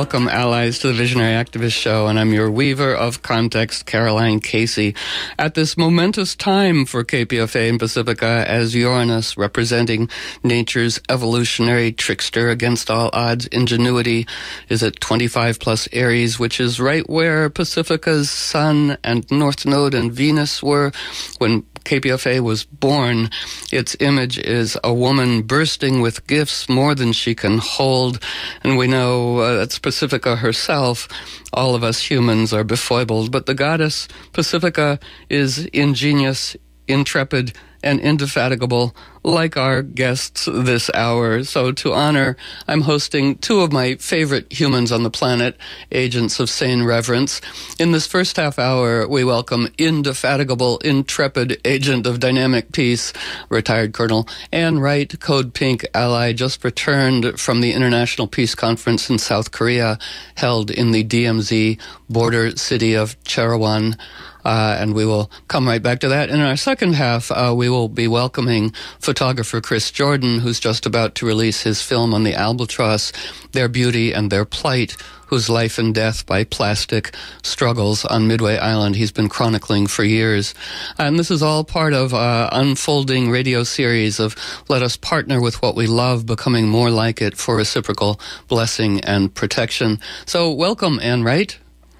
Welcome, allies, to the Visionary Activist Show, and I'm your weaver of context, Caroline Casey. At this momentous time for KPFA and Pacifica, as Uranus, representing nature's evolutionary trickster against all odds ingenuity, is at 25 plus Aries, which is right where Pacifica's Sun and North Node and Venus were when KPFA was born. Its image is a woman bursting with gifts more than she can hold, and we know that's Pacifica herself. All of us humans are befoibled, but the goddess Pacifica is ingenious, intrepid, and indefatigable, like our guests this hour. So to honor, I'm hosting two of my favorite humans on the planet, agents of sane reverence. In this first half hour, we welcome indefatigable, intrepid agent of dynamic peace, retired Colonel Ann Wright, Code Pink ally, just returned from the International Peace Conference in South Korea, held in the DMZ border city of Cherawan. And we will come right back to that. In our second half, we will be welcoming photographer Chris Jordan, who's just about to release his film on the Albatross, Their Beauty and Their Plight, whose life and death by plastic struggles on Midway Island he's been chronicling for years. And this is all part of an unfolding radio series of Let Us Partner with What We Love, becoming more like it for reciprocal blessing and protection. So welcome, Ann Wright.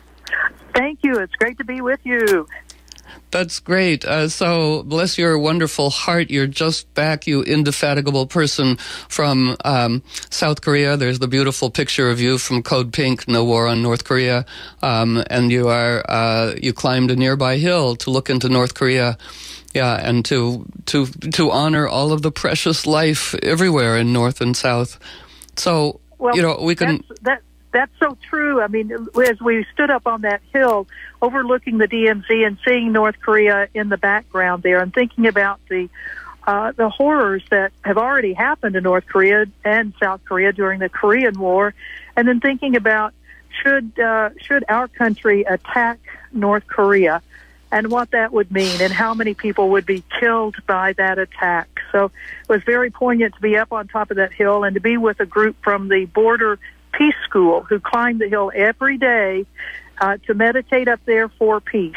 Thank you. It's great to be with you. That's great. So bless your wonderful heart. You're just back, you indefatigable person from South Korea. There's the beautiful picture of you from Code Pink, No War on North Korea. And you climbed a nearby hill to look into North Korea. Yeah, and to honor all of the precious life everywhere in North and South. So, well, we can... That's so true. I mean, as we stood up on that hill overlooking the DMZ and seeing North Korea in the background there and thinking about the horrors that have already happened in North Korea and South Korea during the Korean War, and then thinking about should our country attack North Korea and what that would mean and how many people would be killed by that attack. So it was very poignant to be up on top of that hill and to be with a group from the Border Peace School who climb the hill every day to meditate up there for peace.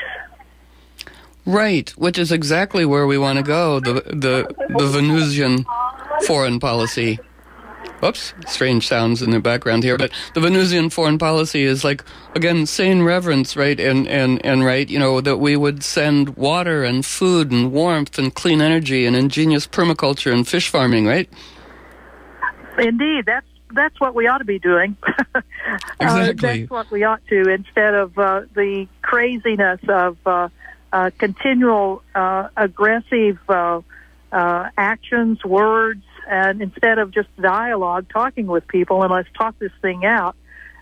Right, which is exactly where we want to go, the Venusian foreign policy. Oops, strange sounds in the background here, but the Venusian foreign policy is like, again, sane reverence, right? And right, that we would send water and food and warmth and clean energy and ingenious permaculture and fish farming, right? Indeed, that's what we ought to be doing. Exactly. That's what we ought to, instead of the craziness of continual aggressive actions, words, and instead of just dialogue, talking with people, and let's talk this thing out.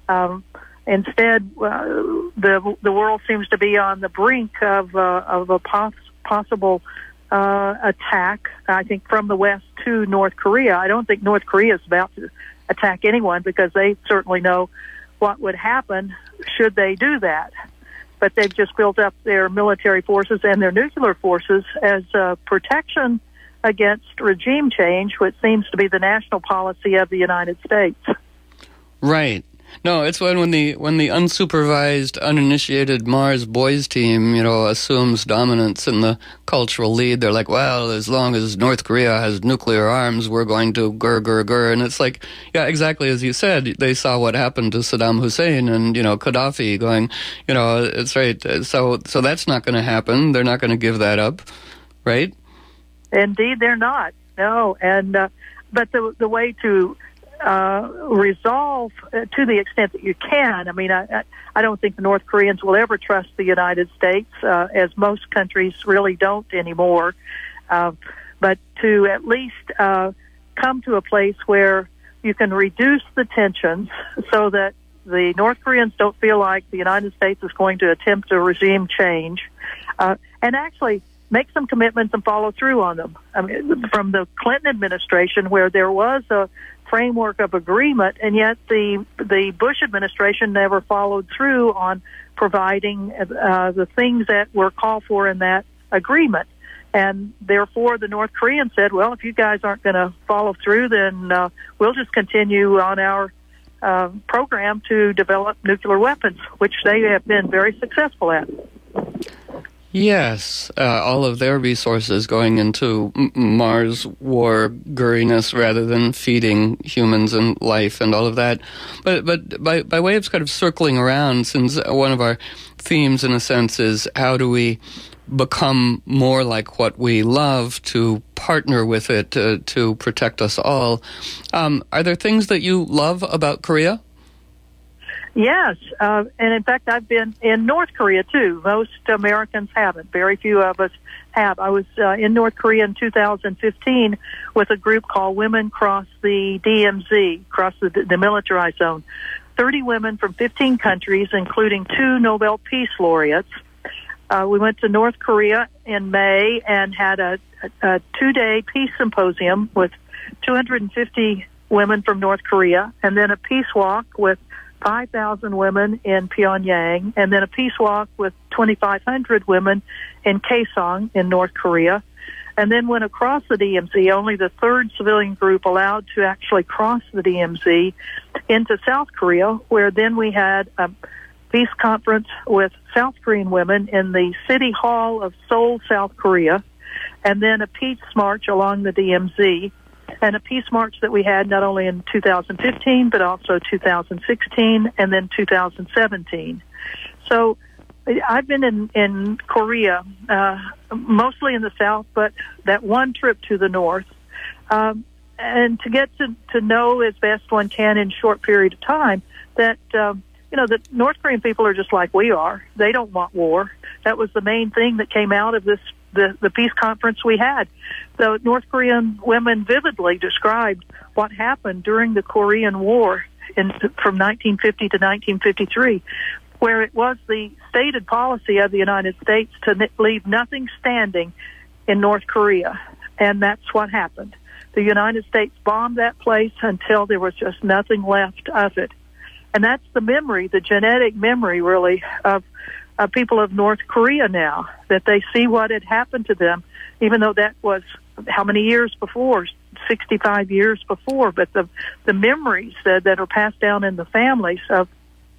Instead, the world seems to be on the brink of a possible attack, I think, from the West to North Korea. I don't think North Korea is about to attack anyone because they certainly know what would happen should they do that. But they've just built up their military forces and their nuclear forces as protection against regime change, which seems to be the national policy of the United States. Right. No, it's when the unsupervised, uninitiated Mars boys team, assumes dominance in the cultural lead. They're like, well, as long as North Korea has nuclear arms, we're going to grr. And it's like, yeah, exactly as you said. They saw what happened to Saddam Hussein and, Gaddafi going, it's right. So that's not going to happen. They're not going to give that up, right? Indeed, they're not. No, and but the way to resolve to the extent that you can. I mean, I don't think the North Koreans will ever trust the United States, as most countries really don't anymore. But to at least come to a place where you can reduce the tensions so that the North Koreans don't feel like the United States is going to attempt a regime change, and actually make some commitments and follow through on them. I mean, from the Clinton administration, where there was a framework of agreement, and yet the Bush administration never followed through on providing the things that were called for in that agreement. And therefore, the North Koreans said, well, if you guys aren't going to follow through, then we'll just continue on our program to develop nuclear weapons, which they have been very successful at. Yes, all of their resources going into Mars war-goeriness rather than feeding humans and life and all of that. But by way of kind of circling around, since one of our themes, in a sense, is how do we become more like what we love to partner with it to protect us all, are there things that you love about Korea? Yes, and in fact, I've been in North Korea, too. Most Americans haven't. Very few of us have. I was in North Korea in 2015 with a group called Women Cross the DMZ, Cross the Demilitarized Zone. 30 women from 15 countries, including 2 Nobel Peace Laureates. We went to North Korea in May and had a 2-day peace symposium with 250 women from North Korea, and then a peace walk with 5,000 women in Pyongyang, and then a peace walk with 2,500 women in Kaesong in North Korea, and then went across the DMZ, only the third civilian group allowed to actually cross the DMZ into South Korea, where then we had a peace conference with South Korean women in the City Hall of Seoul, South Korea, and then a peace march along the DMZ, and a peace march that we had not only in 2015, but also 2016 and then 2017. So I've been in Korea, mostly in the south, but that one trip to the north, and to get to know as best one can in a short period of time that, the North Korean people are just like we are. They don't want war. That was the main thing that came out of the peace conference we had. The North Korean women vividly described what happened during the Korean War from 1950 to 1953, where it was the stated policy of the United States to leave nothing standing in North Korea, and that's what happened. The United States bombed that place until there was just nothing left of it. And that's the memory, the genetic memory, really, of people of North Korea now, that they see what had happened to them, even though that was how many years before, 65 years before. But the memories that are passed down in the families of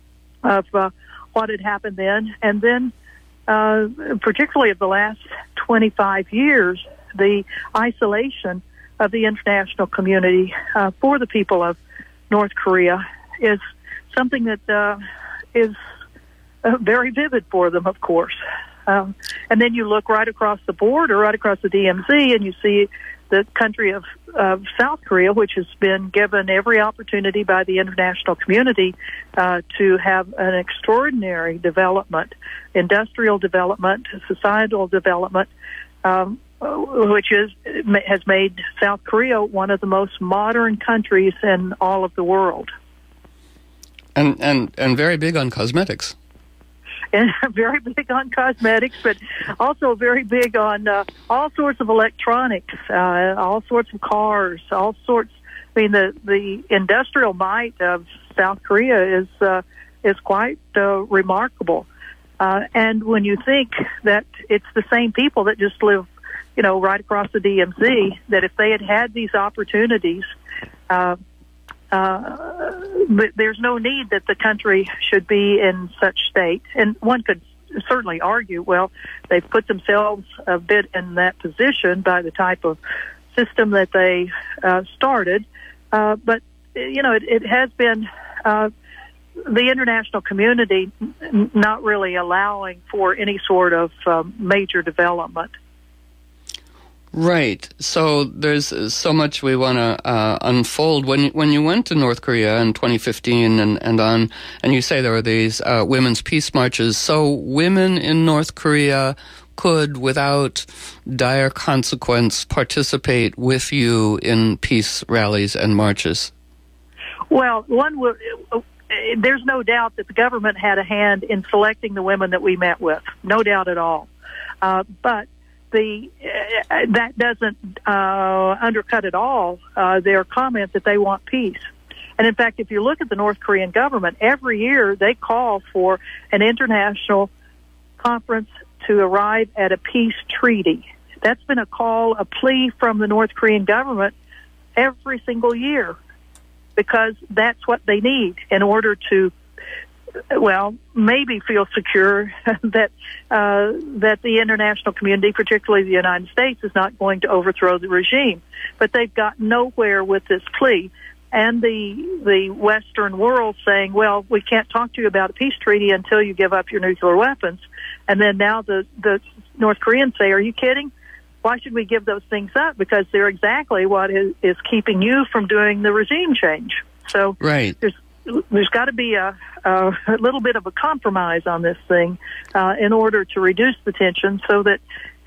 what had happened then, and then particularly of the last 25 years, the isolation of the international community for the people of North Korea is something that is very vivid for them, of course. And then you look right across the border, right across the DMZ, and you see the country of South Korea, which has been given every opportunity by the international community to have an extraordinary development, industrial development, societal development, which has made South Korea one of the most modern countries in all of the world. And very big on cosmetics. And very big on cosmetics, but also very big on all sorts of electronics, all sorts of cars, all sorts. I mean, the industrial might of South Korea is quite remarkable. And when you think that it's the same people that just live, right across the DMZ, that if they had had these opportunities, but there's no need that the country should be in such state. And one could certainly argue, well, they've put themselves a bit in that position by the type of system that they started. But, it has been the international community not really allowing for any sort of major development. Right. So there's so much we want to unfold. When you went to North Korea in 2015 and you say there were these women's peace marches, so women in North Korea could, without dire consequence, participate with you in peace rallies and marches? Well, there's no doubt that the government had a hand in selecting the women that we met with. No doubt at all. But that doesn't undercut at all their comment that they want peace. And in fact, if you look at the North Korean government, every year they call for an international conference to arrive at a peace treaty. That's been a plea from the North Korean government every single year. because that's what they need in order to, well, maybe feel secure that the international community, particularly the United States, is not going to overthrow the regime. But they've got nowhere with this plea. And the Western world saying, well, we can't talk to you about a peace treaty until you give up your nuclear weapons. And then now the North Koreans say, are you kidding? Why should we give those things up? Because they're exactly what is keeping you from doing the regime change. So right. There's got to be a little bit of a compromise on this thing in order to reduce the tension so that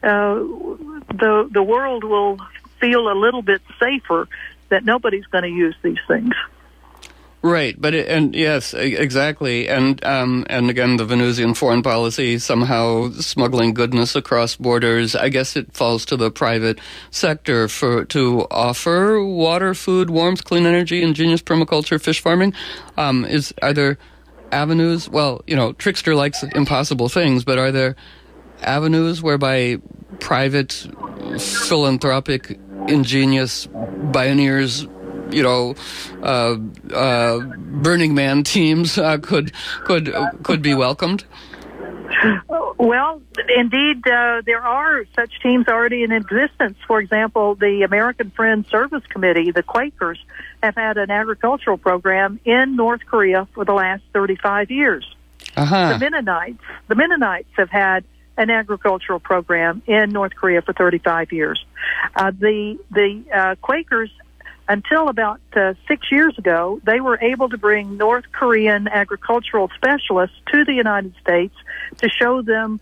the world will feel a little bit safer that nobody's going to use these things. Right, but yes, exactly, and again, the Venusian foreign policy somehow smuggling goodness across borders. I guess it falls to the private sector to offer water, food, warmth, clean energy, ingenious permaculture, fish farming. Are there avenues? Well, Trickster likes impossible things, but are there avenues whereby private, philanthropic, ingenious pioneers, Burning Man teams could be welcomed? Well, indeed, there are such teams already in existence. For example, the American Friends Service Committee, the Quakers, have had an agricultural program in North Korea for the last 35 years. Uh-huh. The Mennonites have had an agricultural program in North Korea for 35 years. The Quakers, until about 6 years ago, they were able to bring North Korean agricultural specialists to the United States to show them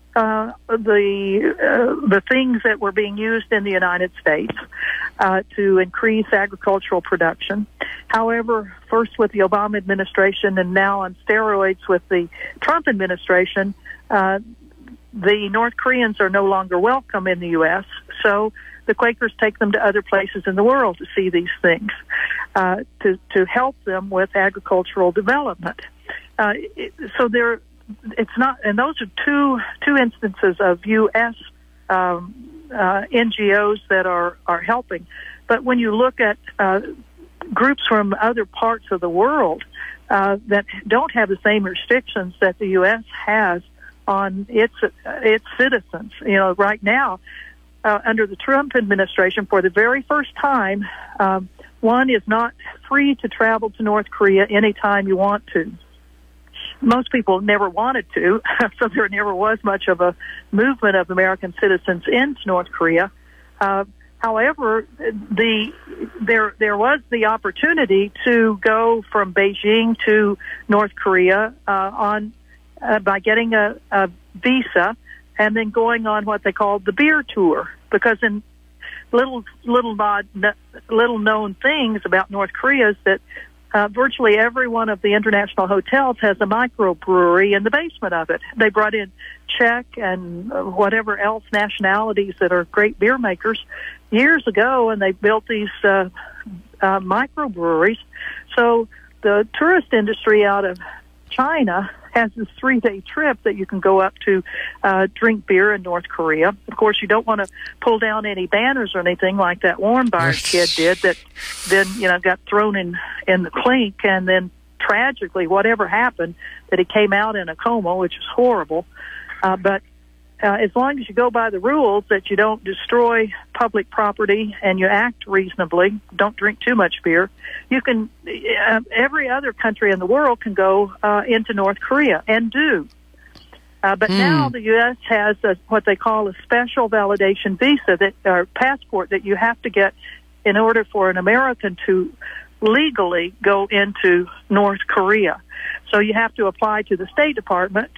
the things that were being used in the United States to increase agricultural production. However, first with the Obama administration and now on steroids with the Trump administration, the North Koreans are no longer welcome in the U.S., so the Quakers take them to other places in the world to see these things, to help them with agricultural development. It's not, and those are two instances of U.S. NGOs that are helping. But when you look at groups from other parts of the world that don't have the same restrictions that the U.S. has on its citizens, right now, under the Trump administration, for the very first time, one is not free to travel to North Korea anytime you want to. Most people never wanted to, so there never was much of a movement of American citizens into North Korea. However, there was the opportunity to go from Beijing to North Korea by getting a visa and then going on what they called the beer tour, because in little known things about North Korea is that virtually every one of the international hotels has a microbrewery in the basement of it. They brought in Czech and whatever else nationalities that are great beer makers years ago, and they built these microbreweries. So the tourist industry out of China has this 3-day trip that you can go up to drink beer in North Korea. Of course, you don't want to pull down any banners or anything like that Warrenbyers kid did that then, got thrown in the clink, and then tragically, whatever happened, that he came out in a coma, which is horrible. But as long as you go by the rules that you don't destroy public property and you act reasonably, don't drink too much beer, you can, every other country in the world can go into North Korea and do. But now the U.S. has what they call a special validation visa, or passport, that you have to get in order for an American to legally go into North Korea. So you have to apply to the State Department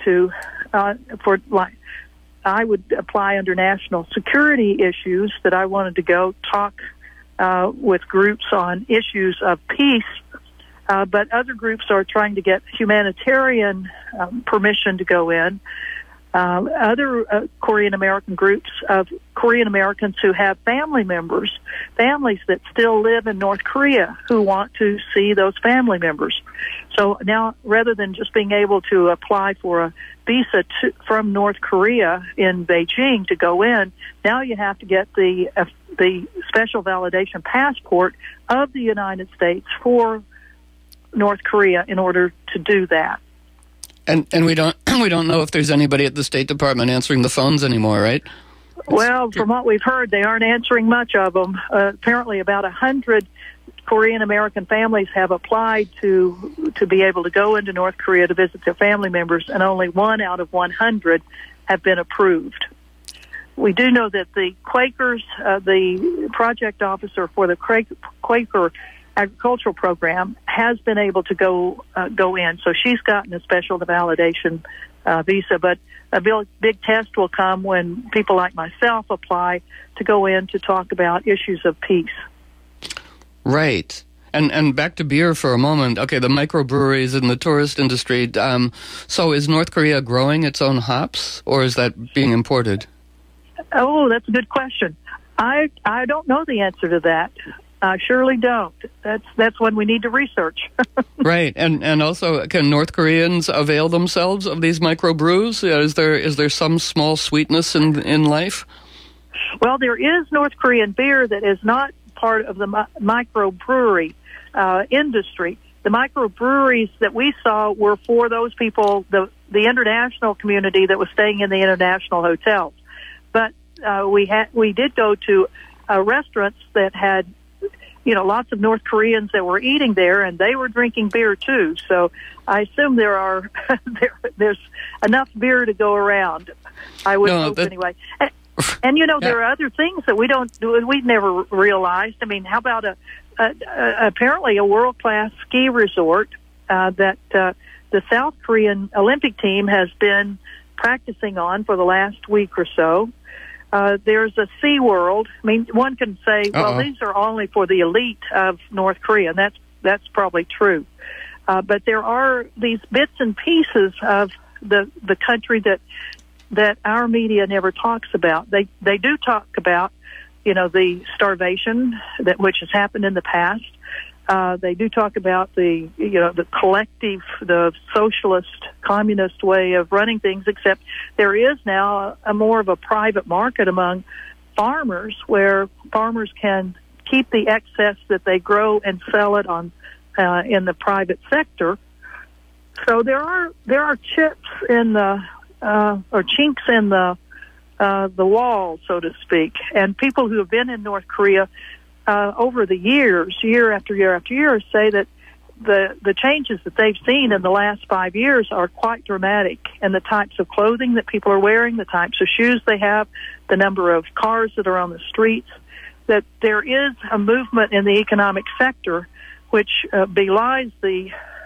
I would apply under national security issues that I wanted to go talk with groups on issues of peace, but other groups are trying to get humanitarian permission to go in. Other Korean American groups of Korean Americans who have families that still live in North Korea who want to see those family members. So now, rather than just being able to apply for a visa from North Korea in Beijing to go in, now you have to get the the special validation passport of the United States for North Korea in order to do that. And we don't know if there's anybody at the State Department answering the phones anymore, right? Well, from what we've heard, they aren't answering much of them. Apparently, about 100 Korean American families have applied to be able to go into North Korea to visit their family members, and only 1 out of 100 have been approved. We do know that the Quakers, the project officer for the Quaker agricultural program, has been able to go in. So she's gotten a special validation visa, but a big test will come when people like myself apply to go in to talk about issues of peace. Right. And back to beer for a moment. Okay, the microbreweries and the tourist industry. So is North Korea growing its own hops, or is that being imported? Oh, that's a good question. I don't know the answer to that. I surely don't. That's one we need to research. Right, and also, can North Koreans avail themselves of these microbrews? Is there some small sweetness in life? Well, there is North Korean beer that is not part of the microbrewery industry. The microbreweries that we saw were for those people, the international community that was staying in the international hotels. But we did go to restaurants that had, lots of North Koreans that were eating there, and they were drinking beer too. So I assume there's enough beer to go around. I would hope anyway. And there are other things that we've never realized. I mean, how about apparently a world-class ski resort that the South Korean Olympic team has been practicing on for the last week or so. There's a SeaWorld. I mean, one can say, well, these are only for the elite of North Korea, and that's probably true. But there are these bits and pieces of the country that our media never talks about. They do talk about, the starvation which has happened in the past. They do talk about the collective, the socialist, communist way of running things, except there is now a more of a private market among farmers where farmers can keep the excess that they grow and sell it on in the private sector. So there are chips in the or chinks in the wall, so to speak, and people who have been in North Korea over the years, year after year after year, say that the changes that they've seen in the last 5 years are quite dramatic, and the types of clothing that people are wearing, the types of shoes they have, the number of cars that are on the streets, that there is a movement in the economic sector which belies the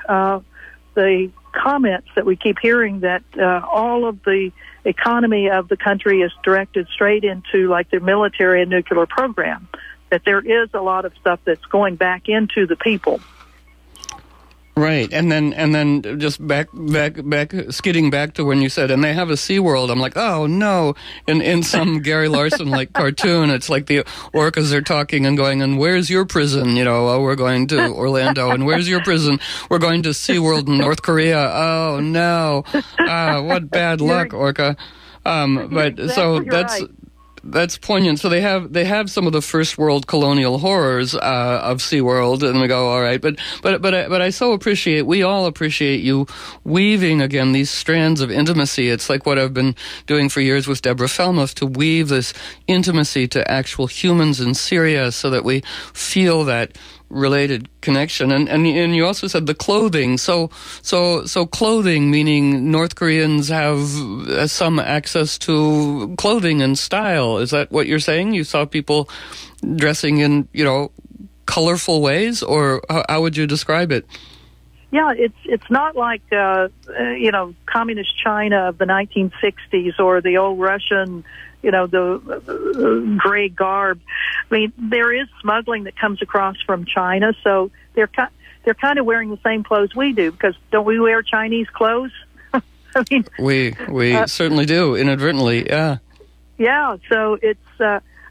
comments that we keep hearing that all of the economy of the country is directed straight into like the military and nuclear program. That there is a lot of stuff that's going back into the people. Right, and then just back, skidding back to when you said, and they have a SeaWorld. I'm like, oh no! In some Gary Larson like cartoon, it's like the orcas are talking and going, and where's your prison? Oh, we're going to Orlando, and where's your prison? We're going to SeaWorld in North Korea. Oh no! What bad luck, orca. But exactly so that's. Right. That's poignant. So they have some of the first world colonial horrors of SeaWorld, and we go, all right. But I so appreciate, we all appreciate you weaving again these strands of intimacy. It's like what I've been doing for years with Deborah Felmuth, to weave this intimacy to actual humans in Syria, so that we feel that related connection. And you also said the clothing. So clothing, meaning North Koreans have some access to clothing and style. Is that what you're saying? You saw people dressing in, colorful ways, or how would you describe it? Yeah, it's not like communist China of the 1960s or the old Russian, the gray garb. I mean, there is smuggling that comes across from China, so they're kind of wearing the same clothes we do, because don't we wear Chinese clothes? I mean, we certainly do, inadvertently, yeah. Yeah, so it's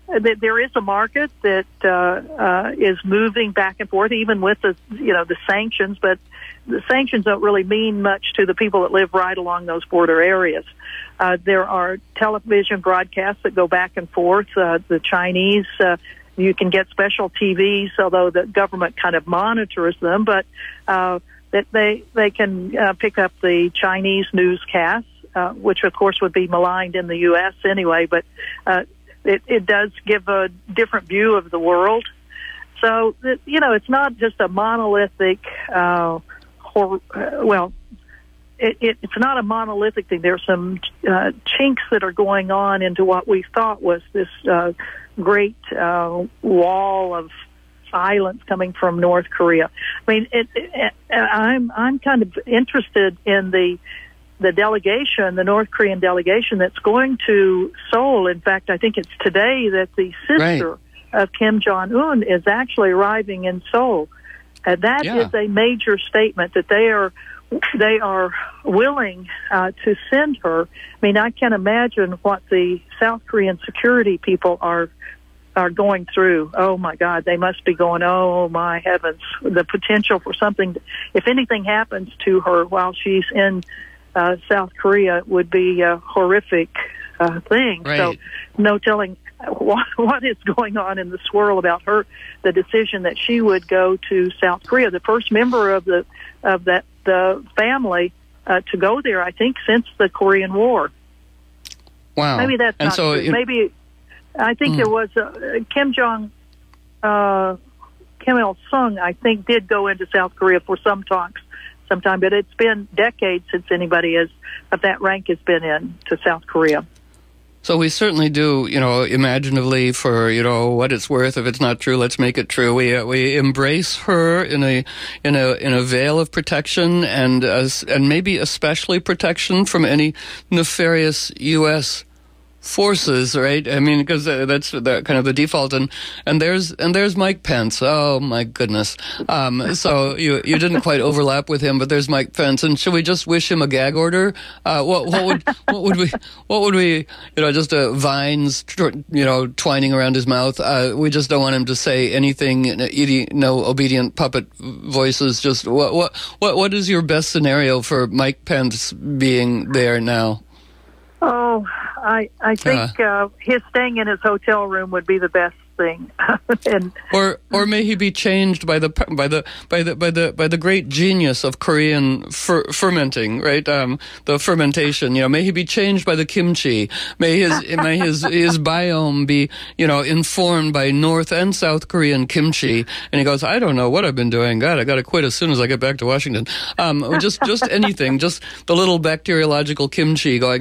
there is a market that is moving back and forth, even with the sanctions. But the sanctions don't really mean much to the people that live right along those border areas. There are television broadcasts that go back and forth. The Chinese, you can get special TVs, although the government kind of monitors them, but that they can pick up the Chinese newscasts, which of course would be maligned in the U.S. anyway, but it does give a different view of the world. So, it's not just a monolithic, it's not a monolithic thing. There's some chinks that are going on into what we thought was this great wall of silence coming from North Korea. I mean, I'm kind of interested in the delegation, the North Korean delegation that's going to Seoul. In fact, I think it's today that the sister of Kim Jong-un is actually arriving in Seoul. That is a major statement that they are willing to send her. I mean, I can imagine what the South Korean security people are going through. Oh my God, they must be going, oh my heavens, the potential for something, if anything happens to her while she's in South Korea, would be a horrific thing. Right. So no telling what is going on in the swirl about her, the decision that she would go to South Korea, the first member of the family to go there, I think, since the Korean War. Wow. Maybe that's not true. Maybe I think there was Kim Il-sung, I think, did go into South Korea for some talks sometime, but it's been decades since anybody of that rank has been in to South Korea. So we certainly do, imaginatively, for what it's worth. If it's not true, let's make it true. We embrace her in a veil of protection, and maybe especially protection from any nefarious U.S. forces, right? I mean, because that's kind of the default. And there's Mike Pence. Oh my goodness. So you didn't quite overlap with him, but there's Mike Pence. And should we just wish him a gag order? What would we just vines twining around his mouth? We just don't want him to say anything. No obedient puppet voices. Just what is your best scenario for Mike Pence being there now? Oh, I think his staying in his hotel room would be the best thing. or may he be changed by the great genius of Korean fermenting, right? The fermentation. May he be changed by the kimchi. May his biome be informed by North and South Korean kimchi. And he goes, I don't know what I've been doing. God, I got to quit as soon as I get back to Washington. Just anything, just the little bacteriological kimchi going.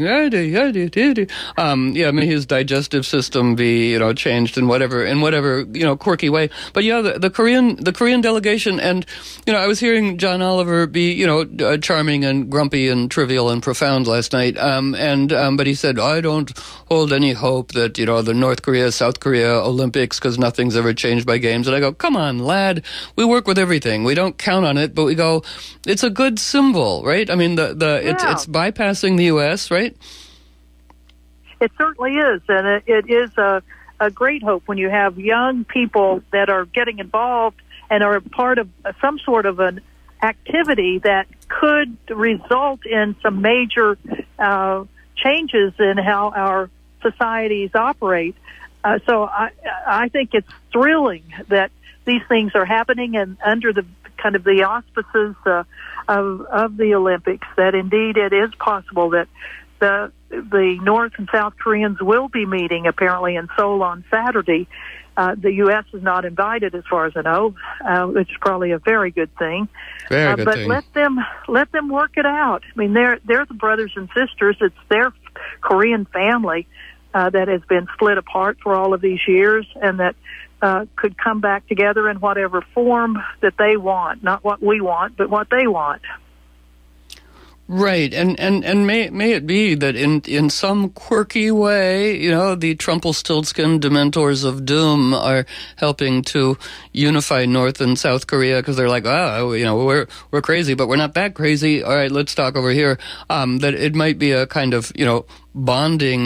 May his digestive system be changed in whatever quirky way. But the Korean delegation, and I was hearing John Oliver be charming and grumpy and trivial and profound last night, but he said, I don't hold any hope that the North Korea South Korea Olympics, because nothing's ever changed by games. And I go, come on, lad, we work with everything. We don't count on it, but we go, it's a good symbol, right? I mean, it's bypassing the U.S., right? It certainly is, and it is a great hope when you have young people that are getting involved and are part of some sort of an activity that could result in some major changes in how our societies operate. So I think it's thrilling that these things are happening, and under the kind of the auspices of the Olympics, that indeed it is possible that the North and South Koreans will be meeting apparently in Seoul on Saturday. The U.S. is not invited, as far as I know, which is probably a very good thing. Very good thing. Let them work it out. I mean, they're the brothers and sisters. It's their Korean family that has been split apart for all of these years, and that could come back together in whatever form that they want, not what we want, but what they want. Right, and may it be that in some quirky way, the Trumpelstiltskin Dementors of Doom are helping to unify North and South Korea, because they're like, we're crazy, but we're not that crazy. All right, let's talk over here. That it might be a kind of bonding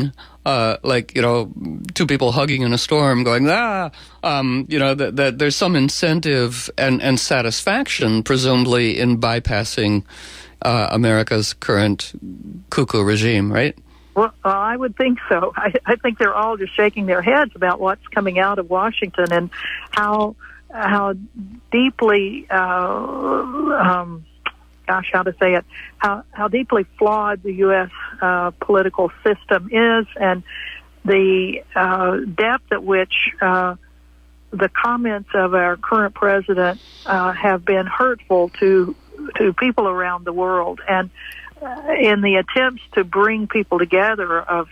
like, two people hugging in a storm going, that there's some incentive and satisfaction, presumably, in bypassing America's current cuckoo regime, right? Well, I would think so. I think they're all just shaking their heads about what's coming out of Washington and how deeply, how deeply flawed the U.S. Political system is, and the depth at which the comments of our current president have been hurtful to people around the world, and in the attempts to bring people together of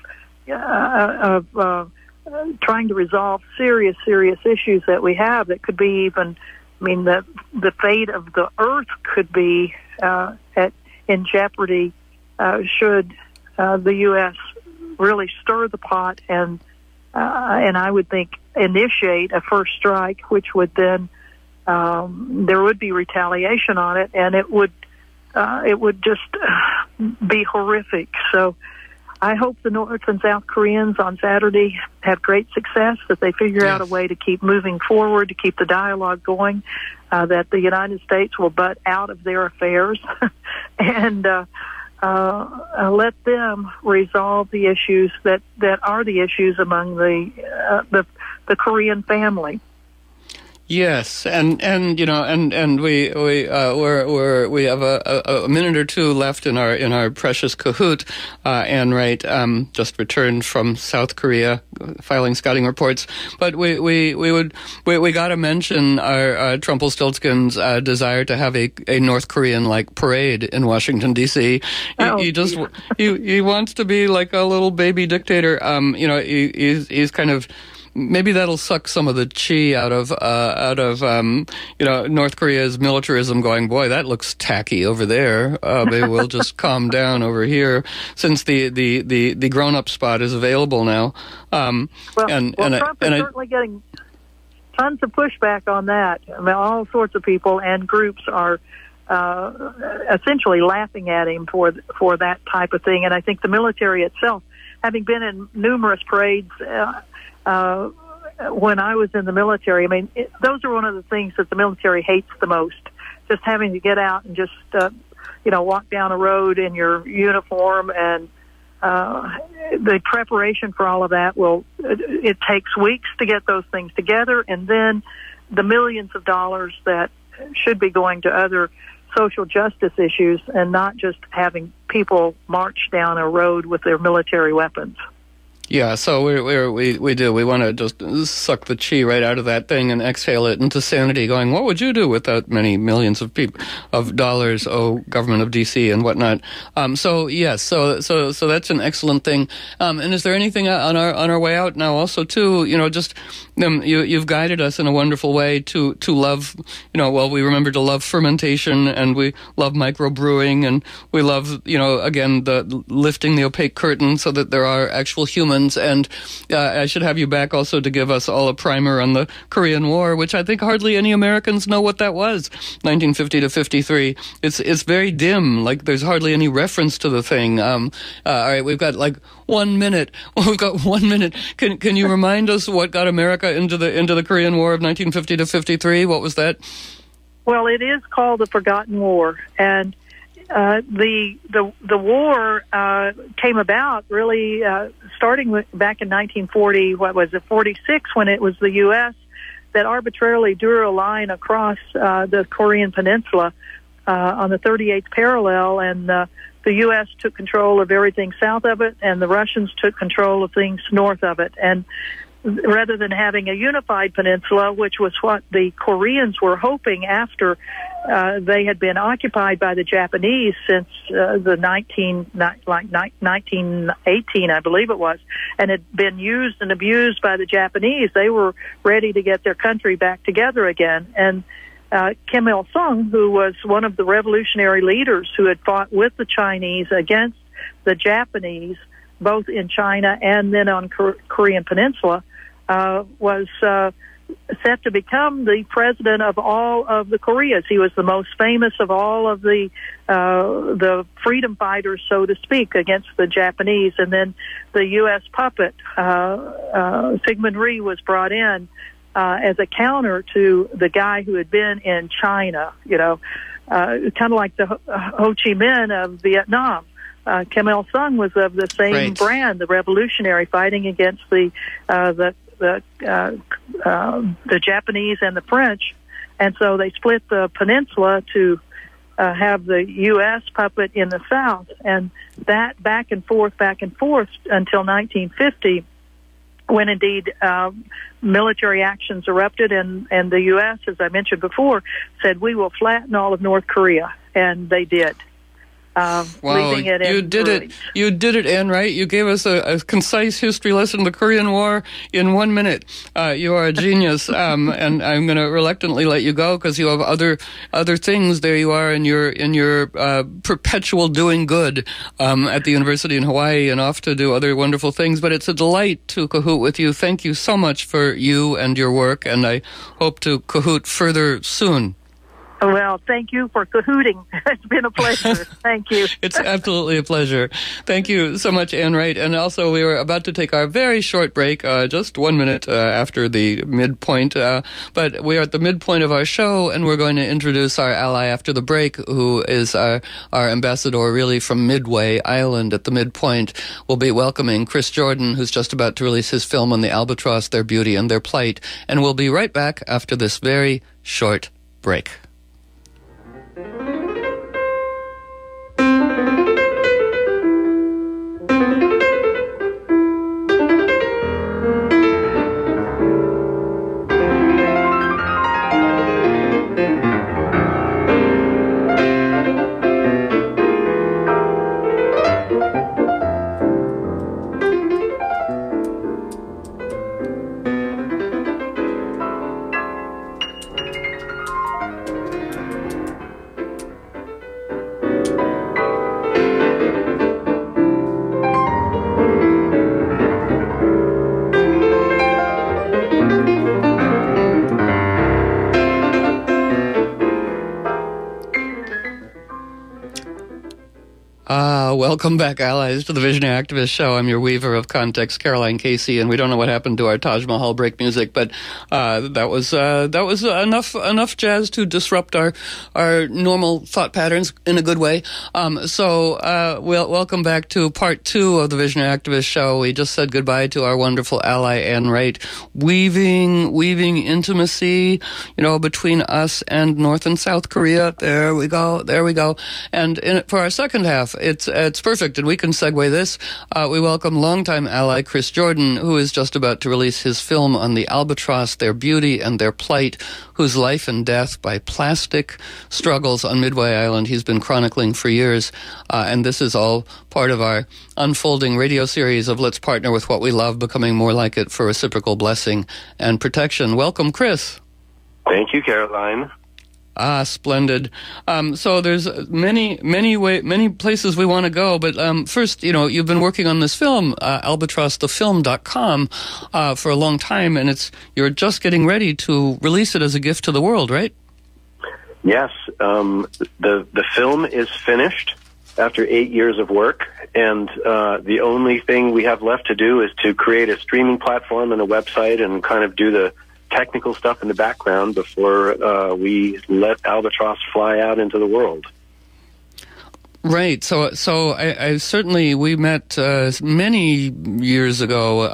trying to resolve serious issues that we have that could be even, the fate of the earth could be in jeopardy should the U.S. really stir the pot and I would think initiate a first strike, which would then there would be retaliation on it, and it would just be horrific. So I hope the North and South Koreans on Saturday have great success, that they figure out a way to keep moving forward, to keep the dialogue going, that the United States will butt out of their affairs and let them resolve the issues that are the issues among the Korean family. Yes, and we have a minute or two left in our precious Kahoot. Anne Wright just returned from South Korea, filing scouting reports. But we got to mention our Trumpelstiltskin's desire to have a North Korean like parade in Washington D.C. He wants to be like a little baby dictator. He's kind of. Maybe that'll suck some of the chi out of North Korea's militarism. Going, boy, that looks tacky over there. Maybe we'll just calm down over here, since the grown-up spot is available now. Trump is certainly getting tons of pushback on that. All sorts of people and groups are essentially laughing at him for that type of thing. And I think the military itself, having been in numerous parades. When I was in the military, those are one of the things that the military hates the most. Just having to get out and just, walk down a road in your uniform, and the preparation for all of that it takes weeks to get those things together, and then the millions of dollars that should be going to other social justice issues, and not just having people march down a road with their military weapons. Yeah, so we do. We want to just suck the chi right out of that thing and exhale it into sanity, going, what would you do with that many millions of dollars, government of D.C. and whatnot? So that's an excellent thing. And is there anything on our way out now also, too, you've guided us in a wonderful way to love, we remember to love fermentation, and we love microbrewing, and we love, again, the lifting the opaque curtain so that there are actual humans. And I should have you back also to give us all a primer on the Korean War, which I think hardly any Americans know what that was, 1950 to 53. It's very dim, like there's hardly any reference to the thing. All right, we've got like 1 minute. We've got 1 minute. Can you remind us what got America into the Korean War of 1950 to 53? What was that? Well, it is called the Forgotten War, and the war came about really starting back in 1940. 46, when it was the U.S. that arbitrarily drew a line across the Korean Peninsula on the 38th parallel, and the U.S. took control of everything south of it, and the Russians took control of things north of it. And rather than having a unified peninsula, which was what the Koreans were hoping after they had been occupied by the Japanese since the 1918, I believe it was, and had been used and abused by the Japanese, they were ready to get their country back together again. And Kim Il-sung, who was one of the revolutionary leaders who had fought with the Chinese against the Japanese, both in China and then on Korean Peninsula, was set to become the president of all of the Koreas. He was the most famous of all of the freedom fighters, so to speak, against the Japanese. And then the U.S. puppet, Syngman Rhee, was brought in as a counter to the guy who had been in China, kind of like the Ho Chi Minh of Vietnam. Kim Il Sung was of the same brand, the revolutionary fighting against the Japanese and the French, and so they split the peninsula to have the U.S. puppet in the south, and that back and forth until 1950, when indeed military actions erupted, and the U.S., as I mentioned before, said we will flatten all of North Korea, and they did. Wow, you did it. You did it, Anne Wright. You gave us a concise history lesson of the Korean War in 1 minute. You are a genius, and I'm going to reluctantly let you go because you have other things. There you are in your perpetual doing good at the University in Hawaii, and off to do other wonderful things. But it's a delight to cahoot with you. Thank you so much for you and your work, and I hope to cahoot further soon. Well, thank you for cahooting. It's been a pleasure. Thank you. It's absolutely a pleasure. Thank you so much, Anne Wright. And also, we were about to take our very short break, just 1 minute after the midpoint. But we are at the midpoint of our show, and we're going to introduce our ally after the break, who is our ambassador, really, from Midway Island at the midpoint. We'll be welcoming Chris Jordan, who's just about to release his film on the albatross, their beauty and their plight. And we'll be right back after this very short break. Welcome back, allies, to the Visionary Activist Show. I'm your weaver of context, Caroline Casey, and we don't know what happened to our Taj Mahal break music, but that was enough jazz to disrupt our normal thought patterns in a good way. Welcome back to part 2 of the Visionary Activist Show. We just said goodbye to our wonderful ally, Anne Wright, weaving intimacy, between us and North and South Korea. There we go. And for our second half, it's perfect, and we can segue this. We welcome longtime ally Chris Jordan, who is just about to release his film on the albatross, their beauty and their plight, whose life and death by plastic struggles on Midway Island he's been chronicling for years. And this is all part of our unfolding radio series of Let's Partner with What We Love, becoming more like it for reciprocal blessing and protection. Welcome, Chris. Thank you, Caroline. Splendid. So there's many places we want to go, but first, you've been working on this film, albatrossthefilm.com, for a long time, and you're just getting ready to release it as a gift to the world, right? Yes. The film is finished after 8 years of work, and the only thing we have left to do is to create a streaming platform and a website and kind of do the technical stuff in the background before we let Albatross fly out into the world. Right. So I certainly, we met many years ago,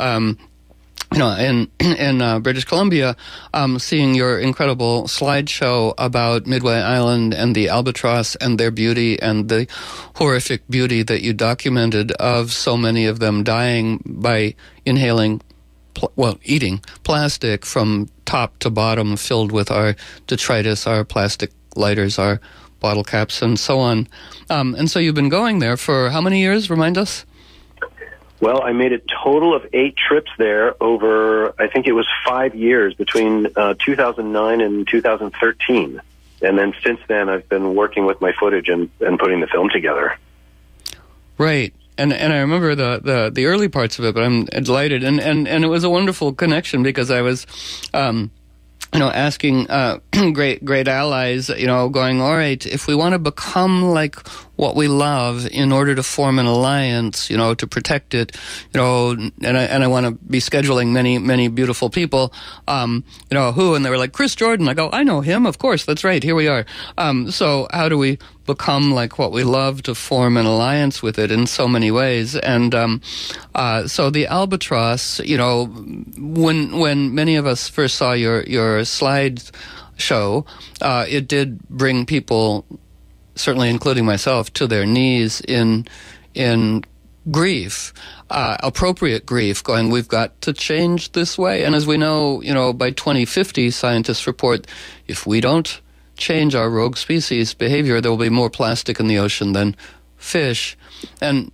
in British Columbia, seeing your incredible slideshow about Midway Island and the albatross and their beauty and the horrific beauty that you documented of so many of them dying by inhaling eating plastic from top to bottom, filled with our detritus, our plastic lighters, our bottle caps, and so on. And so you've been going there for how many years? Remind us. Well, I made a total of 8 trips there over, I think it was 5 years, between 2009 and 2013. And then since then, I've been working with my footage and putting the film together. Right. And I remember the early parts of it, but I'm delighted. And it was a wonderful connection because I was asking great allies, going, all right, if we want to become like what we love in order to form an alliance, to protect it, and I want to be scheduling many beautiful people, who, and they were like, Chris Jordan. I go, I know him, of course, that's right, here we are. So how do we become like what we love to form an alliance with it in so many ways? And so the albatross, when many of us first saw your slide show, it did bring people, certainly including myself, to their knees in grief, appropriate grief, going, we've got to change this way. And as we know, by 2050, scientists report, if we don't change our rogue species behavior, there will be more plastic in the ocean than fish. And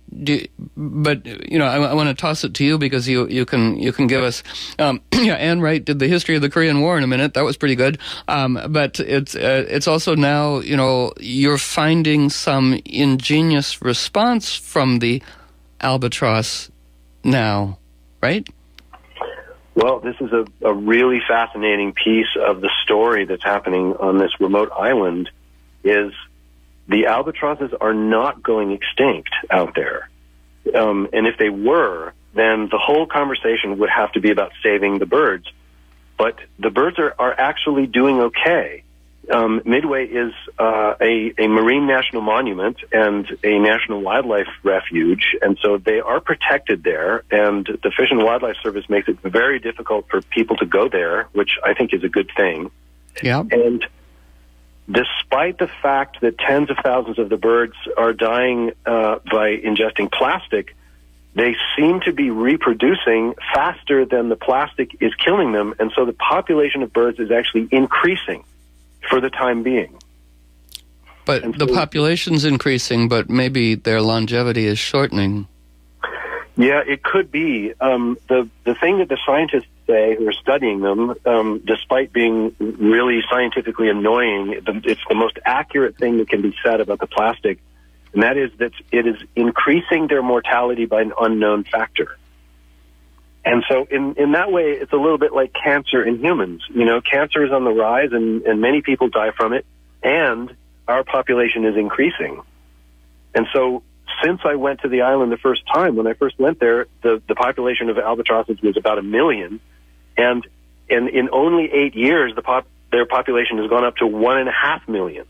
I want to toss it to you because you can give us. Anne Wright did the history of the Korean War in a minute. That was pretty good. But it's also now you're finding some ingenious response from the albatross now, right? Well, this is a really fascinating piece of the story that's happening on this remote island. Is the albatrosses are not going extinct out there. And if they were, then the whole conversation would have to be about saving the birds. But the birds are actually doing okay. Midway is a marine national monument and a national wildlife refuge, and so they are protected there, and the Fish and Wildlife Service makes it very difficult for people to go there, which I think is a good thing. Yeah. And despite the fact that tens of thousands of the birds are dying by ingesting plastic, they seem to be reproducing faster than the plastic is killing them, and so the population of birds is actually increasing for the time being. But the population's increasing, but maybe their longevity is shortening. Yeah, it could be. The thing that the scientists say who are studying them, despite being really scientifically annoying, it's the most accurate thing that can be said about the plastic, and that is that it is increasing their mortality by an unknown factor. And so in that way, it's a little bit like cancer in humans. Cancer is on the rise, and many people die from it, and our population is increasing. And so since I went to the island the first time, when I first went there, the population of albatrosses was about 1 million, and in only 8 years, their population has gone up to 1.5 million.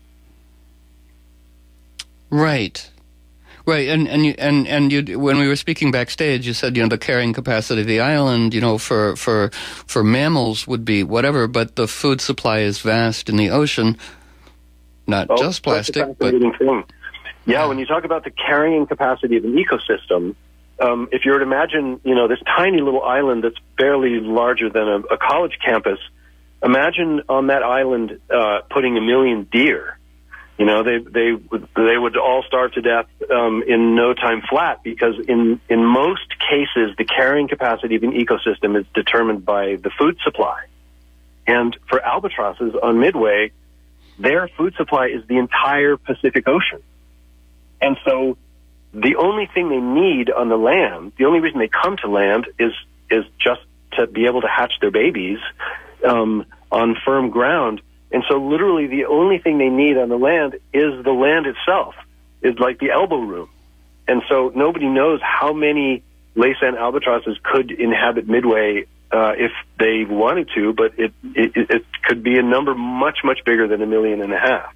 Right. Right, and you, when we were speaking backstage, you said the carrying capacity of the island, for mammals would be whatever, but the food supply is vast in the ocean, not just plastic, but thing. Yeah, when you talk about the carrying capacity of an ecosystem, if you were to imagine, this tiny little island that's barely larger than a college campus, imagine on that island putting 1 million deer. They would all starve to death in no time flat, because in most cases the carrying capacity of an ecosystem is determined by the food supply. And for albatrosses on Midway, their food supply is the entire Pacific Ocean. And so the only thing they need on the land, the only reason they come to land is just to be able to hatch their babies on firm ground. And so literally the only thing they need on the land is the land itself, is like the elbow room. And so nobody knows how many Laysan albatrosses could inhabit Midway if they wanted to, but it could be a number much, much bigger than 1.5 million.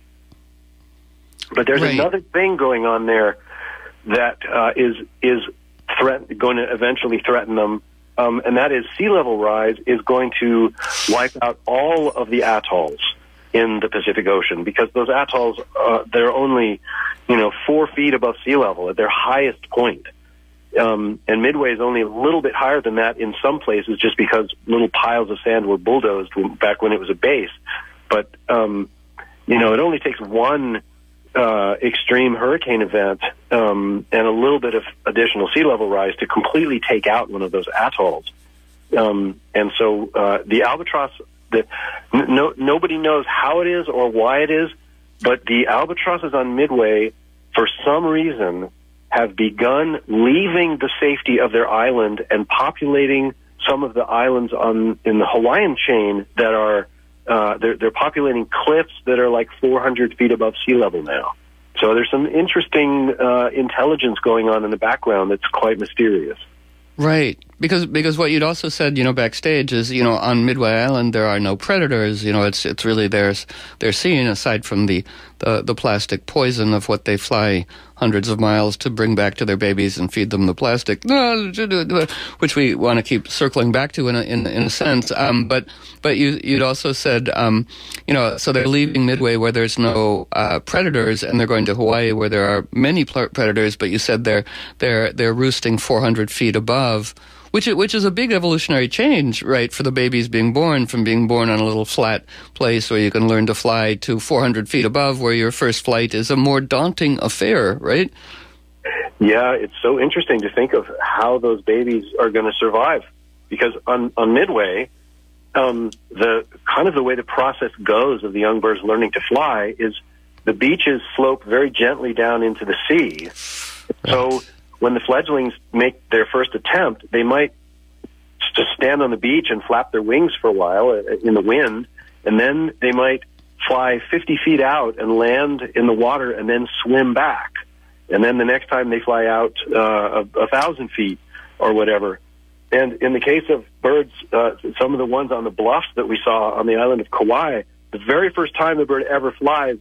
But there's another thing going on there that is going to eventually threaten them, and that is sea level rise is going to wipe out all of the atolls in the Pacific Ocean, because those atolls, they're only 4 feet above sea level at their highest point. And Midway is only a little bit higher than that in some places, just because little piles of sand were bulldozed back when it was a base. But it only takes one extreme hurricane event and a little bit of additional sea level rise to completely take out one of those atolls. And so the albatross, nobody knows how it is or why it is, but the albatrosses on Midway, for some reason, have begun leaving the safety of their island and populating some of the islands in the Hawaiian chain that are they're populating cliffs that are like 400 feet above sea level now. So there's some interesting intelligence going on in the background that's quite mysterious. Right, because what you'd also said, backstage is, on Midway Island there are no predators. It's really they're seeing, aside from the plastic poison of what they fly hundreds of miles to bring back to their babies and feed them the plastic, which we want to keep circling back to in a sense. But you'd also said, so they're leaving Midway where there's no predators, and they're going to Hawaii where there are many predators. But you said they're roosting 400 feet above. Which is a big evolutionary change, right, for the babies being born, from being born on a little flat place where you can learn to fly to 400 feet above, where your first flight is a more daunting affair, right? Yeah, it's so interesting to think of how those babies are going to survive. Because on Midway, the way the process goes of the young birds learning to fly is the beaches slope very gently down into the sea. So when the fledglings make their first attempt, they might just stand on the beach and flap their wings for a while in the wind, and then they might fly 50 feet out and land in the water and then swim back. And then the next time they fly out 1,000 feet or whatever. And in the case of birds, some of the ones on the bluffs that we saw on the island of Kauai, the very first time the bird ever flies,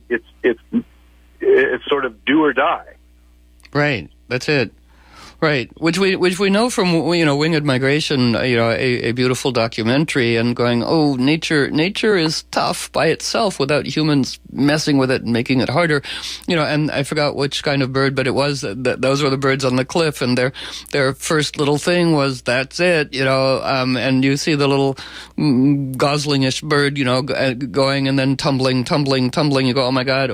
it's sort of do or die. Right, that's it. Right, which we know from Winged Migration, a beautiful documentary, and going, nature is tough by itself without humans messing with it and making it harder, and I forgot which kind of bird, but it was those were the birds on the cliff, and their first little thing was that's it, and you see the little goslingish bird, going and then tumbling. You go, oh my god,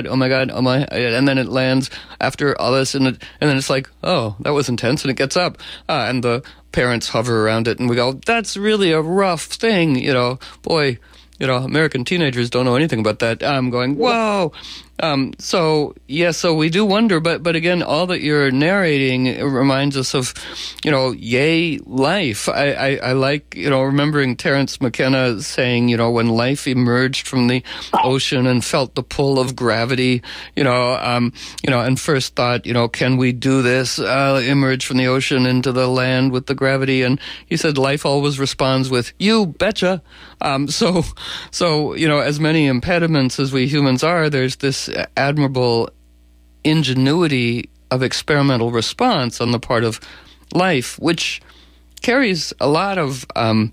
and then it lands after all this, and then it's like, oh, that was intense, and it gets up, and the parents hover around it, and we go, that's really a rough thing, boy, American teenagers don't know anything about that. I'm going, whoa. So we do wonder, but again, all that you're narrating reminds us of, yay, life. I like, remembering Terence McKenna saying, when life emerged from the ocean and felt the pull of gravity, and first thought, can we do this, emerge from the ocean into the land with the gravity? And he said, life always responds with, you betcha. So, as many impediments as we humans are, there's this admirable ingenuity of experimental response on the part of life, which carries a lot of,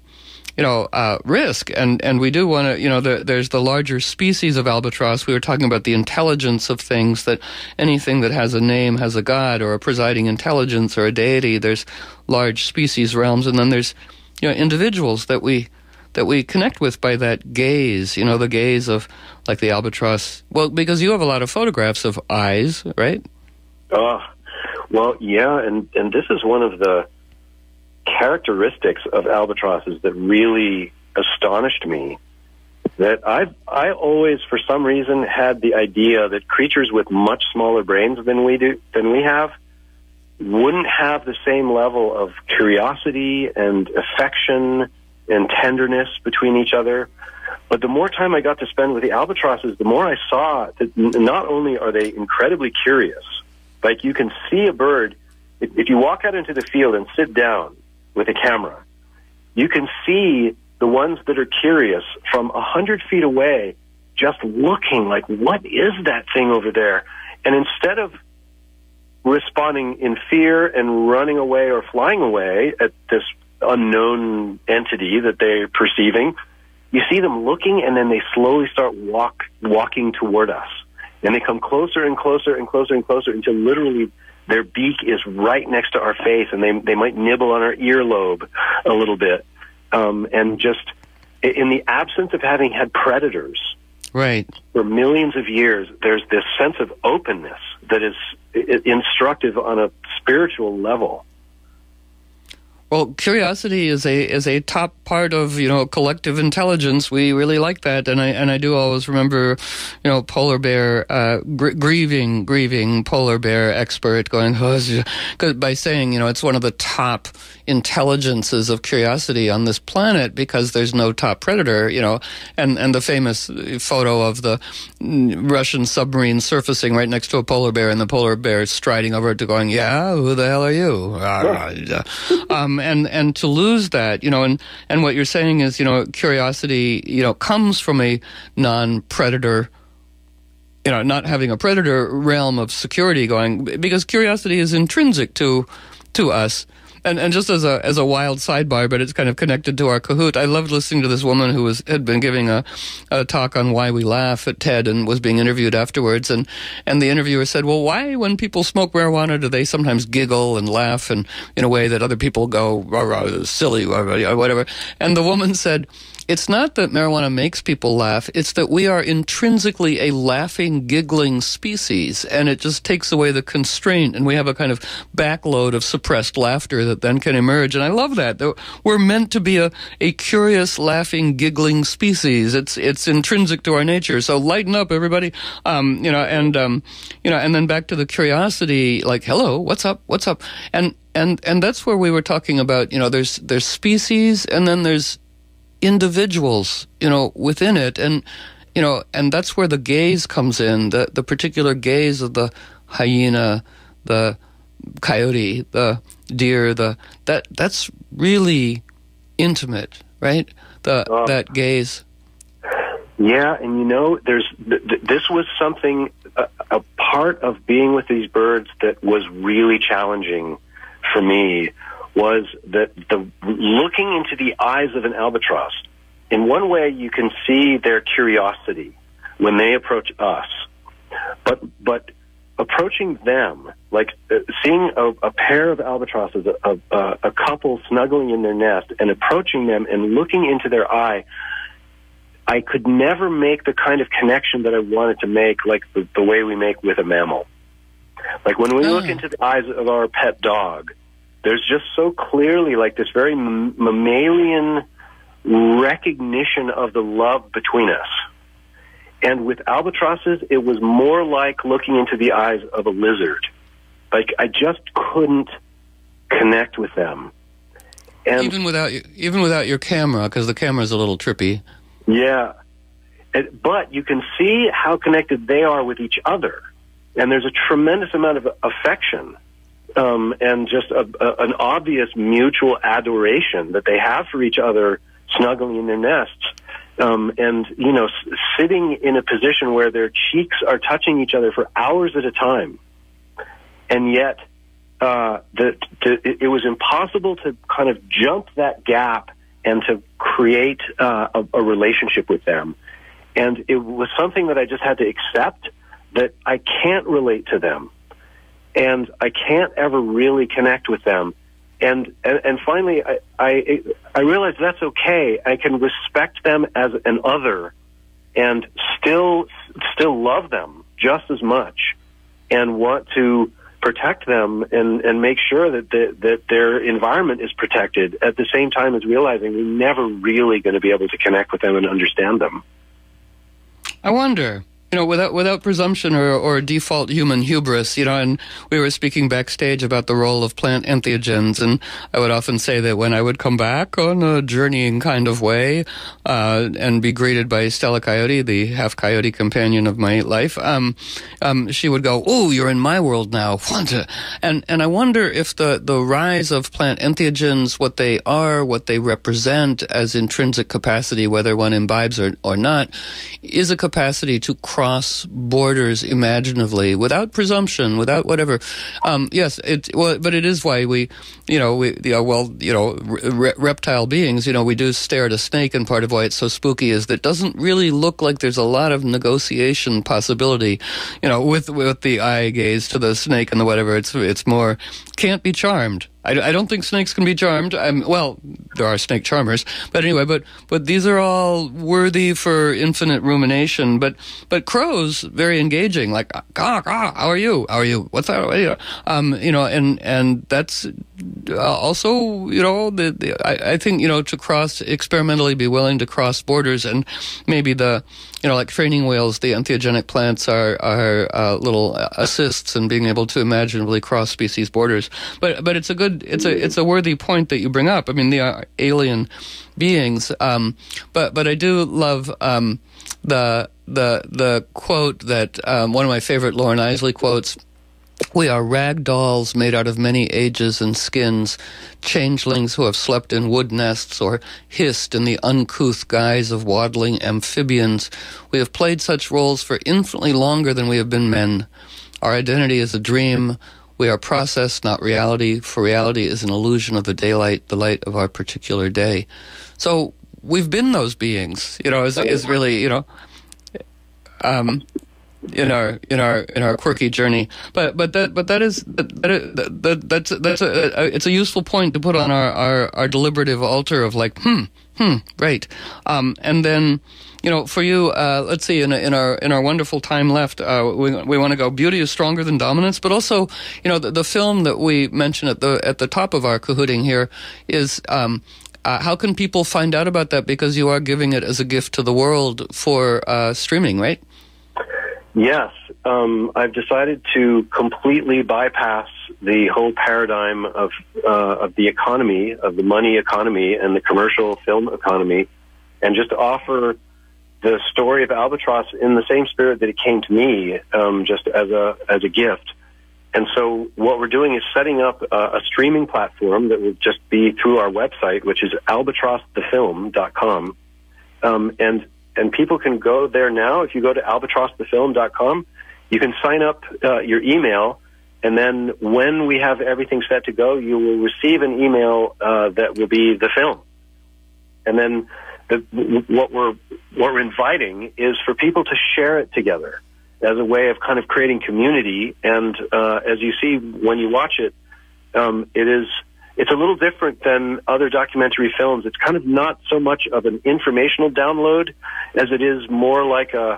risk. And we do want to, there's the larger species of albatross. We were talking about the intelligence of things, that anything that has a name has a god or a presiding intelligence or a deity. There's large species realms, and then there's, individuals that we connect with by that gaze, the gaze of, like, the albatross. Well, because you have a lot of photographs of eyes, right? Well, yeah, and this is one of the characteristics of albatrosses that really astonished me. That I always, for some reason, had the idea that creatures with much smaller brains than we have, wouldn't have the same level of curiosity and affection and tenderness between each other. But the more time I got to spend with the albatrosses, the more I saw that not only are they incredibly curious, like you can see a bird, if you walk out into the field and sit down with a camera, you can see the ones that are curious from 100 feet away, just looking like, what is that thing over there? And instead of responding in fear and running away or flying away at this unknown entity that they're perceiving, you see them looking, and then they slowly start walking toward us. And they come closer and closer and closer and closer until literally their beak is right next to our face, and they might nibble on our earlobe a little bit. And just in the absence of having had predators, right, for millions of years, there's this sense of openness that is instructive on a spiritual level. Well, curiosity is a top part of, collective intelligence. We really like that, and I do always remember, polar bear grieving polar bear expert going, by saying, it's one of the top intelligences of curiosity on this planet because there's no top predator, and the famous photo of the Russian submarine surfacing right next to a polar bear, and the polar bear striding over it to going, yeah, who the hell are you? And to lose that, and what you're saying is, curiosity, comes from a non-predator, not having a predator realm of security going, because curiosity is intrinsic to us. And just as a wild sidebar, but it's kind of connected to our Kahoot, I loved listening to this woman who had been giving a talk on why we laugh at TED and was being interviewed afterwards. And the interviewer said, well, why when people smoke marijuana do they sometimes giggle and laugh and in a way that other people go, rah, rah, silly, rah, rah, whatever. And the woman said, it's not that marijuana makes people laugh, it's that we are intrinsically a laughing, giggling species, and it just takes away the constraint, and we have a kind of backload of suppressed laughter that then can emerge. And I love that. We're meant to be a curious, laughing, giggling species. It's intrinsic to our nature. So lighten up, everybody. And then back to the curiosity, like, hello, what's up? And that's where we were talking about, there's species, and then there's individuals, within it, and that's where the gaze comes in, the particular gaze of the hyena, the coyote, the deer, that's really intimate, right? That gaze. Yeah, and this was something, a part of being with these birds that was really challenging for me, was that the looking into the eyes of an albatross. In one way, you can see their curiosity when they approach us, but approaching them, like seeing a pair of albatrosses, a couple snuggling in their nest, and approaching them and looking into their eye, I could never make the kind of connection that I wanted to make, like the way we make with a mammal. Like when we look into the eyes of our pet dog, there's just so clearly like this very mammalian recognition of the love between us. And with albatrosses, it was more like looking into the eyes of a lizard. Like I just couldn't connect with them. And even without your camera, because the camera's a little trippy. Yeah. But you can see how connected they are with each other. And there's a tremendous amount of affection. And just an obvious mutual adoration that they have for each other, snuggling in their nests, and sitting in a position where their cheeks are touching each other for hours at a time, and yet it was impossible to kind of jump that gap and to create a relationship with them, and it was something that I just had to accept, that I can't relate to them. And I can't ever really connect with them, and finally, I realized that's okay. I can respect them as an other, and still love them just as much, and want to protect them and make sure that their environment is protected. At the same time as realizing we're never really going to be able to connect with them and understand them. I wonder. Without presumption or default human hubris, and we were speaking backstage about the role of plant entheogens, and I would often say that when I would come back on a journeying kind of way, and be greeted by Stella Coyote, the half coyote companion of my life, she would go, "Oh, you're in my world now." And I wonder if the rise of plant entheogens, what they are, what they represent as intrinsic capacity, whether one imbibes or not, is a capacity to cross borders imaginatively, without presumption, without whatever. Yes, but it is why reptile beings, we do stare at a snake, and part of why it's so spooky is that it doesn't really look like there's a lot of negotiation possibility, with the eye gaze to the snake and the whatever. It's more can't be charmed. I don't think snakes can be charmed. Well, there are snake charmers, but anyway, but these are all worthy for infinite rumination. But crows, very engaging. Like, how are you? How are you? What's that? And that's also, I think, to experimentally be willing to cross borders, and maybe like training whales, the entheogenic plants are little assists in being able to imaginatively cross species borders. But it's a worthy point that you bring up. I mean, they are alien beings. But I do love the quote that one of my favorite Lauren Isley quotes. We are rag dolls made out of many ages and skins, changelings who have slept in wood nests or hissed in the uncouth guise of waddling amphibians. We have played such roles for infinitely longer than we have been men. Our identity is a dream. We are process, not reality, for reality is an illusion of the daylight, the light of our particular day. So we've been those beings, is really, in our quirky journey, but it's a useful point to put on our deliberative altar of like, right, and then, for you, let's see, in our wonderful time left, we want to go. Beauty is stronger than dominance, but also, the film that we mentioned at the top of our cahooting here is. How can people find out about that? Because you are giving it as a gift to the world for streaming, right? Yes. I've decided to completely bypass the whole paradigm of the economy, of the money economy and the commercial film economy, and just offer the story of Albatross in the same spirit that it came to me, just as a gift. And so what we're doing is setting up a streaming platform that will just be through our website, which is albatrossthefilm.com. And people can go there now. If you go to albatrossthefilm.com, you can sign up your email, and then when we have everything set to go, you will receive an email that will be the film. And then what we're inviting is for people to share it together as a way of kind of creating community. And as you see when you watch it, it's a little different than other documentary films. It's kind of not so much of an informational download as it is more like a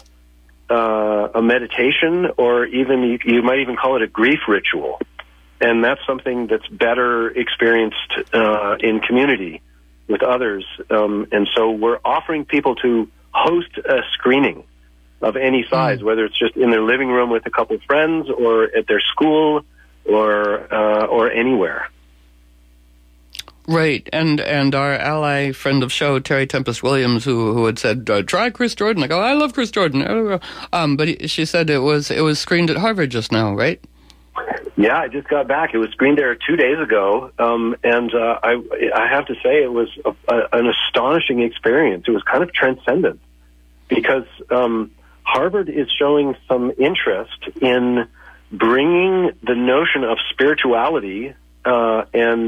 meditation, or even you might even call it a grief ritual. And that's something that's better experienced in community with others. And so we're offering people to host a screening of any size, whether it's just in their living room with a couple of friends, or at their school, or anywhere. Right, and our ally, friend of show, Terry Tempest Williams, who had said, try Chris Jordan. I go, I love Chris Jordan. But she said it was screened at Harvard just now, right? Yeah, I just got back. It was screened there 2 days ago, and I have to say it was an astonishing experience. It was kind of transcendent, because Harvard is showing some interest in bringing the notion of spirituality and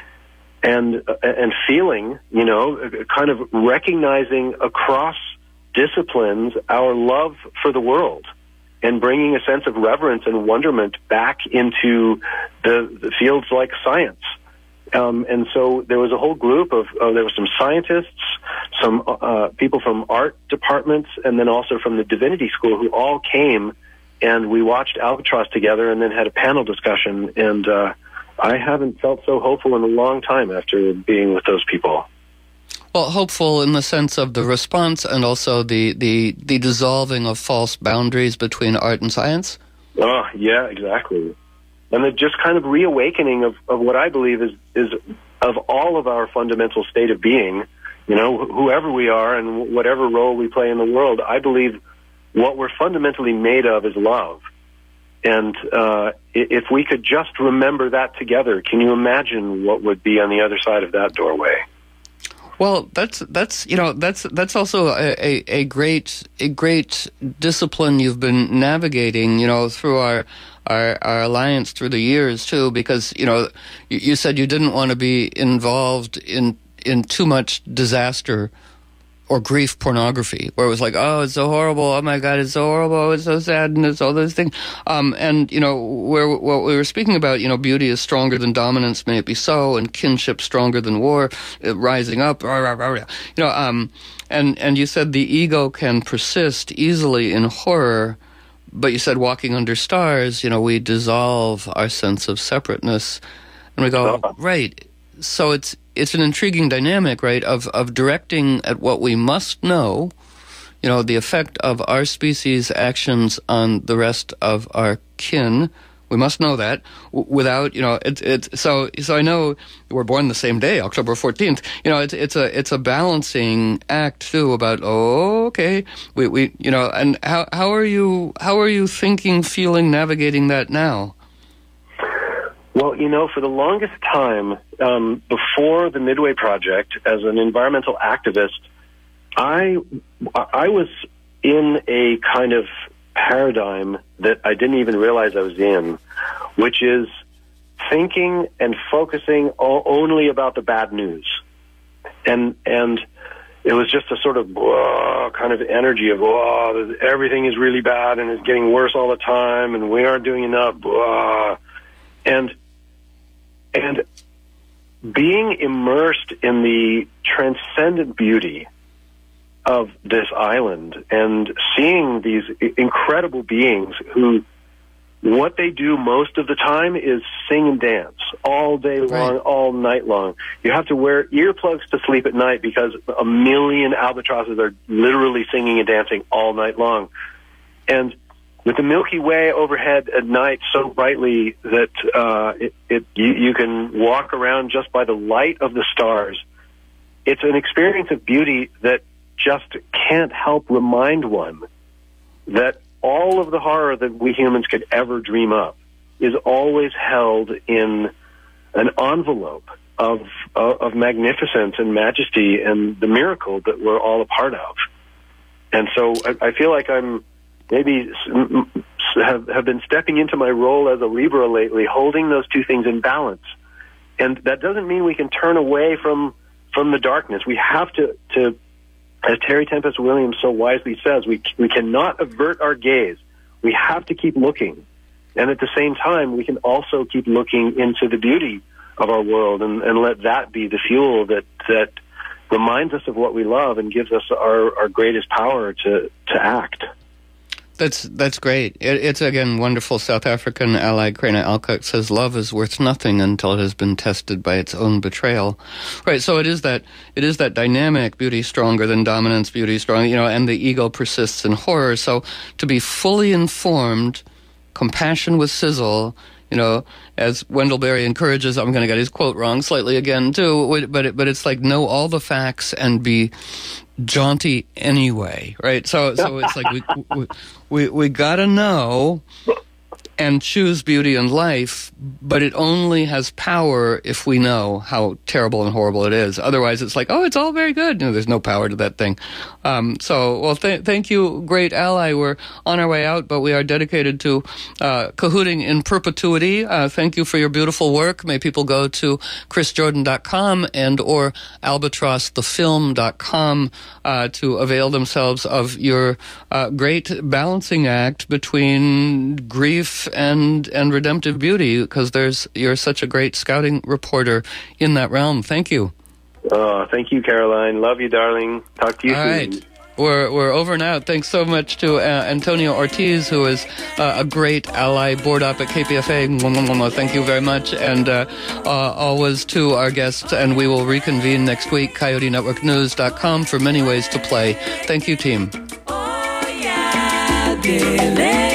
feeling, kind of recognizing across disciplines our love for the world, and bringing a sense of reverence and wonderment back into the fields like science. And so there was a whole group there were some scientists, some people from art departments, and then also from the divinity school, who all came, and we watched Albatross together and then had a panel discussion. And I haven't felt so hopeful in a long time after being with those people. Well, hopeful in the sense of the response, and also the dissolving of false boundaries between art and science? Oh, yeah, exactly. And the just kind of reawakening of what I believe is of all of our fundamental state of being, whoever we are and whatever role we play in the world. I believe what we're fundamentally made of is love. And if we could just remember that together, can you imagine what would be on the other side of that doorway? Well, that's also a great discipline you've been navigating, through our alliance through the years too, because you said you didn't want to be involved in too much disaster or grief pornography, where it was like, oh, it's so horrible, oh my God, it's so horrible, it's so sad, and it's all those things. And, where what we were speaking about, beauty is stronger than dominance, may it be so, and kinship stronger than war, rising up, and you said the ego can persist easily in horror, but you said walking under stars, we dissolve our sense of separateness, and we go, right, so it's an intriguing dynamic, right, of directing at what we must know, the effect of our species' actions on the rest of our kin. We must know that without, so I know we're born the same day, October 14th. It's a balancing act too about, okay, we and how are you thinking, feeling, navigating that now? Well, for the longest time, before the Midway Project, as an environmental activist, I was in a kind of paradigm that I didn't even realize I was in, which is thinking and focusing only about the bad news. And it was just a sort of kind of energy of, everything is really bad and it's getting worse all the time and we aren't doing enough. And being immersed in the transcendent beauty of this island and seeing these incredible beings who, what they do most of the time is sing and dance all day long, all night long. You have to wear earplugs to sleep at night because a million albatrosses are literally singing and dancing all night long. And with the Milky Way overhead at night so brightly that you can walk around just by the light of the stars, it's an experience of beauty that just can't help remind one that all of the horror that we humans could ever dream up is always held in an envelope of magnificence and majesty and the miracle that we're all a part of. And so I feel like I'm maybe have been stepping into my role as a Libra lately, holding those two things in balance. And that doesn't mean we can turn away from the darkness. We have to as Terry Tempest Williams so wisely says, we cannot avert our gaze. We have to keep looking. And at the same time, we can also keep looking into the beauty of our world and let that be the fuel that reminds us of what we love and gives us our greatest power to act. That's great. It's again wonderful. South African ally Krena Alcock says love is worth nothing until it has been tested by its own betrayal. Right. So it is that dynamic, beauty stronger than dominance, beauty strong, and the ego persists in horror. So to be fully informed, compassion with sizzle, as Wendell Berry encourages, I'm going to get his quote wrong slightly again too, but it's like know all the facts and be jaunty anyway, right? So it's like we gotta know and choose beauty in life, but it only has power if we know how terrible and horrible it is. Otherwise, it's like, it's all very good. There's no power to that thing. Thank you, great ally. We're on our way out, but we are dedicated to cahooting in perpetuity. Thank you for your beautiful work. May people go to chrisjordan.com and or albatrossthefilm.com to avail themselves of your great balancing act between grief and redemptive beauty, because you're such a great scouting reporter in that realm. Thank you. Thank you, Caroline. Love you, darling. Talk to you soon. All right. We're over and out. Thanks so much to Antonio Ortiz, who is a great ally, board up at KPFA. Thank you very much. And always to our guests, and we will reconvene next week, CoyoteNetworkNews.com for many ways to play. Thank you, team. Oh, yeah,